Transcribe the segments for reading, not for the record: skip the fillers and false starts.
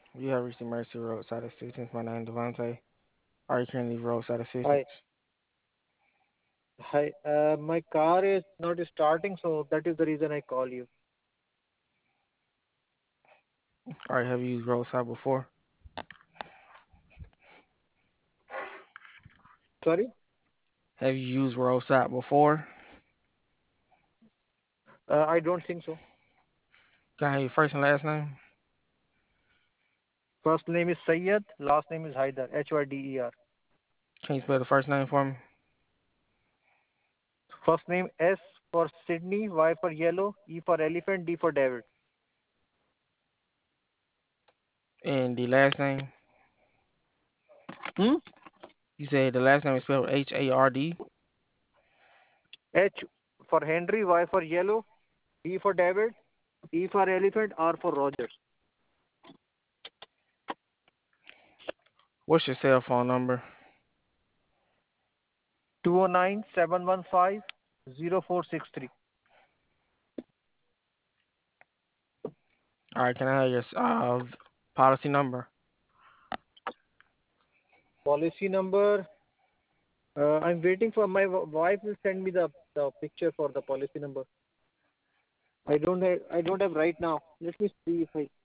You have reached Emergency Roadside Assistance. My name is Devontae. Are you currently roadside assistance? Hi. Hi. My car is not starting, so that is the reason I call you. All right, have you used roadside before? Sorry? Have you used roadside before? I don't think so. Can I have your first and last name? First name is Sayyed, last name is Haider, Hyder. Can you spell the first name for me? First name S for Sydney, Y for yellow, E for elephant, D for David. And the last name? Hmm? You said the last name is spelled Hard. H for Henry, Y for yellow, D for David, E for elephant, R for Rogers. What's your cell phone number? 209-715-0463. All right, can I have your policy number? Policy number. I'm waiting for my wife will send me the picture for the policy number. I don't have right now. Let me see if I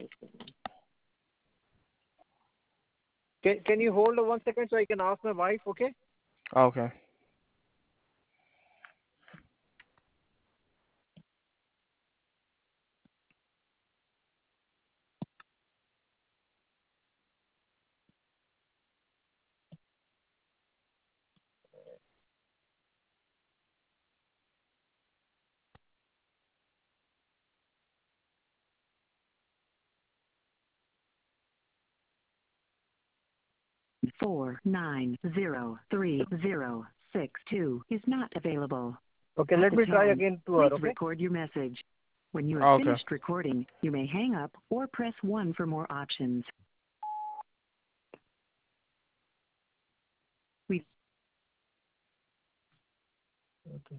can you hold 1 second so I can ask my wife, okay? Okay. Four nine zero three zero six two is not available. Okay, At let the me try tone, again to her, please okay? record your message. When you have Okay. finished recording, you may hang up or press 1 for more options. We Okay.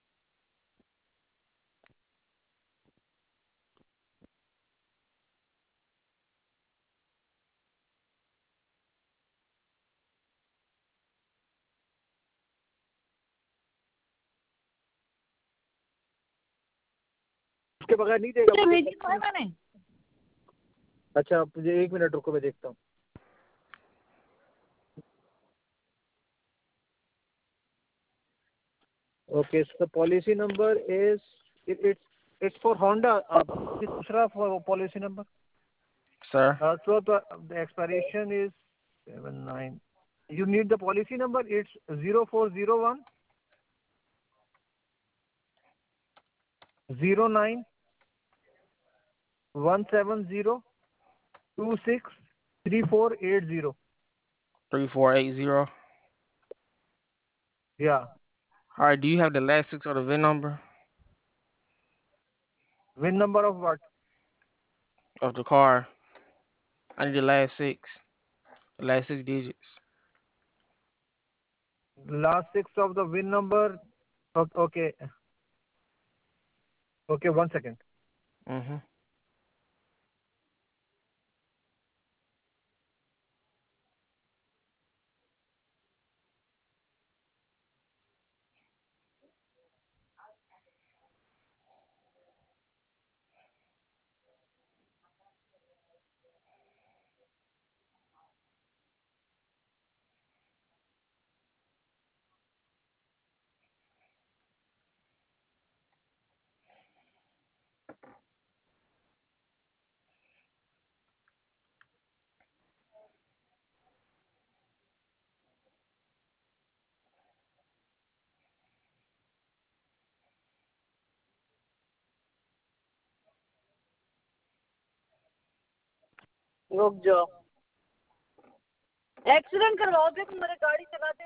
उसके बगैर नहीं देगा मुझे भेजी तो है मैंने अच्छा मुझे 1 मिनट रुको मैं देखता हूँ Okay, so the policy number is it's for Honda. दूसरा policy number. Sir? So the expiration is 79. You need the policy number. It's 0401 09 170 26 3480. 3480. Yeah. All right, do you have the last six of the VIN number VIN number of what? of the car? I need the last six. The last six digits. Last six of the VIN number. Okay. Okay. 1 second. Mm-hmm. रुक जाओ accident करवाओ दे मेरे गाड़ी चलाते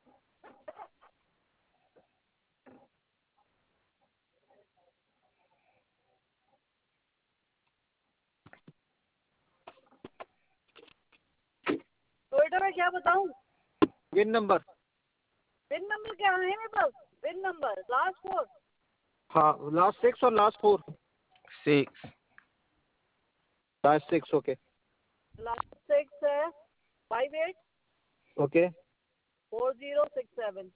Toyota में क्या बताऊं VIN number. Pin number क्या है मेरे पास पिन नंबर लास्ट फोर हाँ. Last six or last four? Six. Last six. Okay. Last six है 58 Okay. 4067.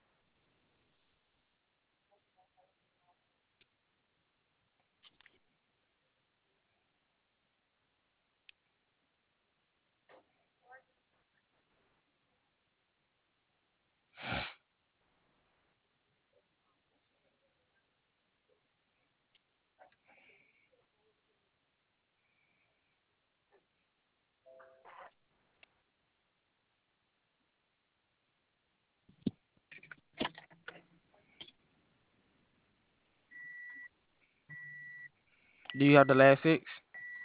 Do you have the last six?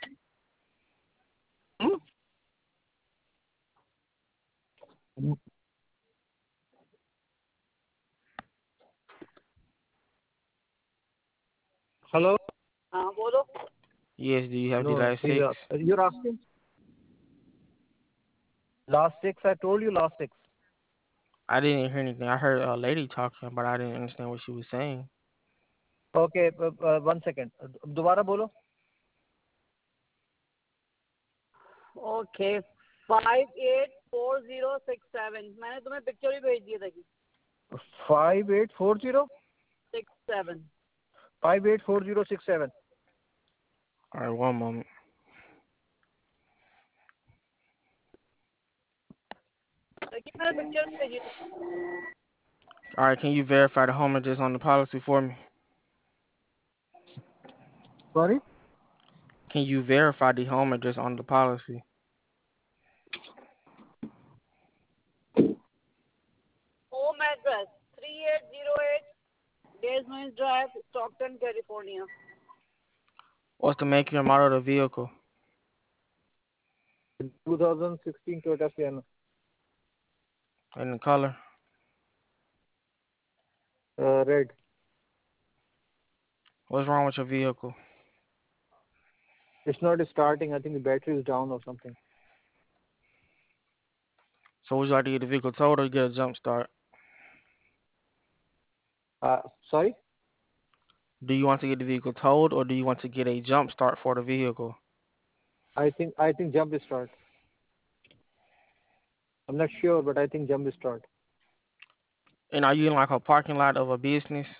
Hello. हाँ बोलो. Yes. Do you have the No, last six? you're asking last six. I told you last six. I didn't hear anything. I heard a lady talking, but I didn't understand what she was saying. Okay. 1 second. दोबारा बोलो. Okay. 584067. मैंने तुम्हें picture भी भेज दिया था कि 5840 67. 584067. All right, one moment. लेकिन मैंने पिक्चर भेजी थी. All right, can you verify the home address on the policy for me? Sorry. Can you verify the home address on the policy? Home address 3808 Des Moines Drive, Stockton, California. What's the make and model of the vehicle? 2016 Toyota Sienna. And the color? Red. What's wrong with your vehicle? It's not starting. I think the battery is down or something. So would you like to get the vehicle towed or get a jump start? Sorry. Do you want to get the vehicle towed or do you want to get a jump start for the vehicle? I think jump start. I'm not sure, but I think jump start. And are you in like a parking lot of a business?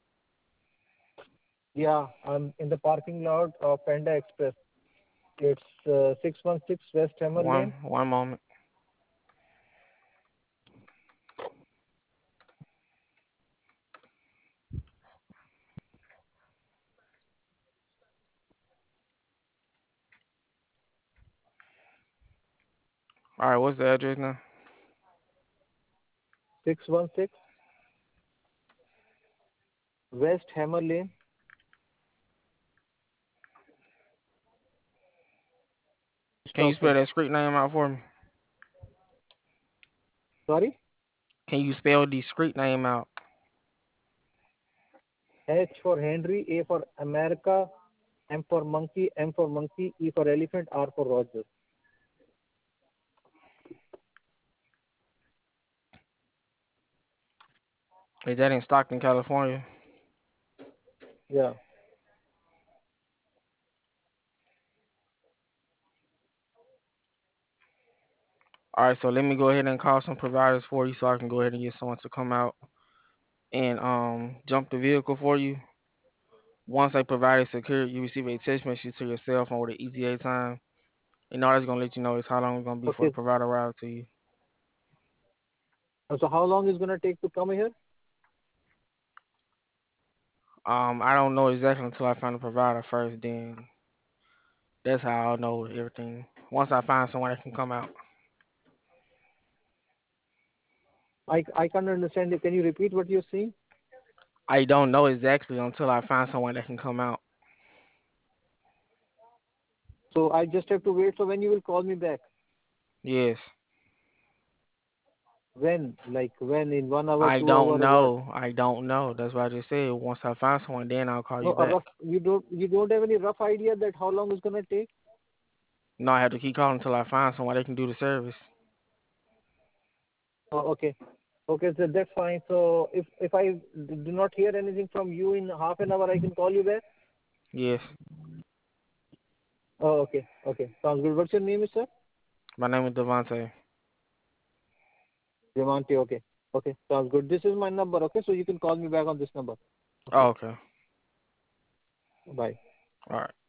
Yeah, I'm in the parking lot of Panda Express. It's 616 West Hammer Lane. One moment. All right, what's the address now? 616 West Hammer Lane. Can you spell Stockton. that street name out for me? Sorry? Can you spell the street name out? H for Henry, A for America, M for monkey, E for elephant, R for Roger. Is that in Stockton, California? Yeah. All right, so let me go ahead and call some providers for you so I can go ahead and get someone to come out and jump the vehicle for you. Once a provider is secured, you receive a text message to your cell phone with an ETA time. And all that's gonna let you know is how long it's gonna be for the Okay. provider arrive to you. So how long is it gonna take to come here? I don't know exactly until I find a provider first. Then that's how I'll know everything. Once I find someone that can come out. I can't understand it. Can you repeat what you're saying? I don't know exactly until I find someone that can come out. So I just have to wait. So when you will call me back? Yes. When? Like when? In 1 hour, I 2 hour, don't or what? know. I don't know. That's what I just said. Once I find someone, then I'll call No, you a back. rough. You don't have any rough idea that how long it's gonna take? No, I have to keep calling until I find someone that can do the service. Oh, okay. Okay, so that's fine. So if I do not hear anything from you in half an hour, I can call you back. Yes. Oh, okay. Okay. Sounds good. What's your name, sir? My name is Devontae. Demonte. Okay. Okay. Sounds good. This is my number. Okay. So you can call me back on this number. Oh, Okay. okay. Bye. All right.